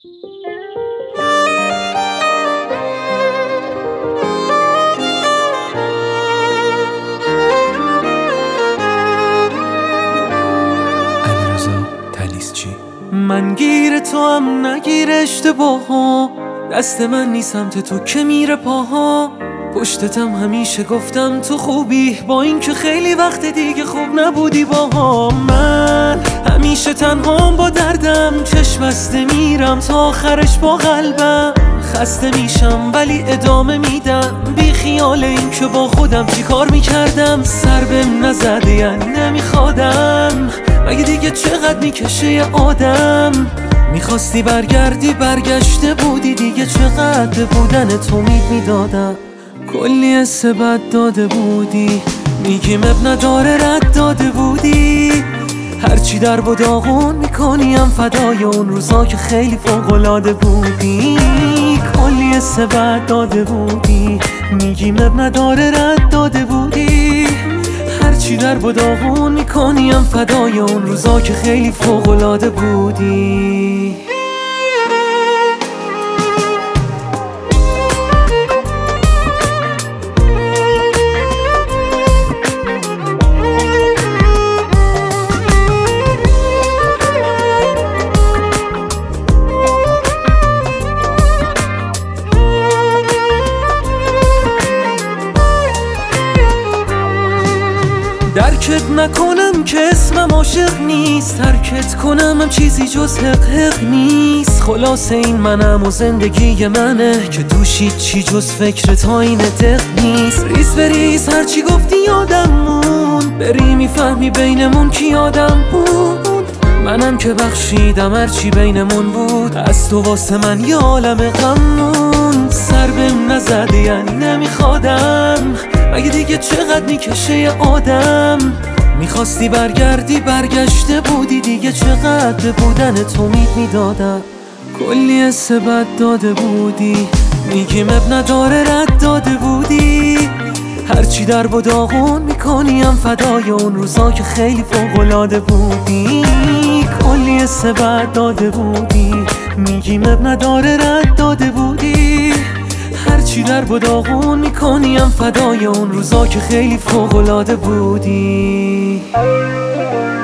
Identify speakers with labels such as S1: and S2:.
S1: من گیر تو هم نگیر اشتباها، دست من نیست سمت تو که میره پاها. پشتتم همیشه گفتم تو خوبی، با این که خیلی وقت دیگه خوب نبودی باها. من همیشه تنهام با دردم، چشم بسته میرم تا آخرش با قلبم. خسته میشم ولی ادامه میدم، بی خیال این که با خودم چی کار میکردم. سر بهم نزده یعنی نمیخوادم، مگه دیگه چقدر میکشه یه آدم. میخواستی برگردی برگشته بودی دیگه، چقدر بودن تو میدادم. کلی حس بد داده بودی، میگیم اب نداره رد داده بودی. هرچی در و داغون میکنیم فدای اون روزا که خیلی فوق‌العاده بودی. کلی حس بد داده بودی، میگیم اب نداره رد داده بودی. هرچی در و داغون میکنیم فدای اون روزا که خیلی فوق‌العاده بودی. درکت نکنم که اسمم عاشق نیست، ترکت کنم هم چیزی جز حق نیست. خلاصه این منم و زندگی منه که توش چی جز فکر تا این دق نیست. ریز بریز هرچی گفتی یادم موند، بری میفهمی بینمون کی آدم بود. منم که بخشیدم هرچی بینمون بود، از تو واسه من یه عالم غم موند. سر بهم نزده یعنی نمیخوادم، مگه دیگه چقدر میکشه یه آدم. میخواستی برگردی برگشته بودی دیگه، چقدر بودن تو میدادم. کلی حس بد داده بودی، میگیم اب نداره رد داده بودی. هرچی در و داغون میکنیم فدای اون روزا که خیلی فوق‌العاده بودی. کلی حس بد داده بودی، میگیم اب نداره رد داده بودی. هرچی در و داغون میکنیم فدای اون روزا که خیلی فوق‌العاده بودی.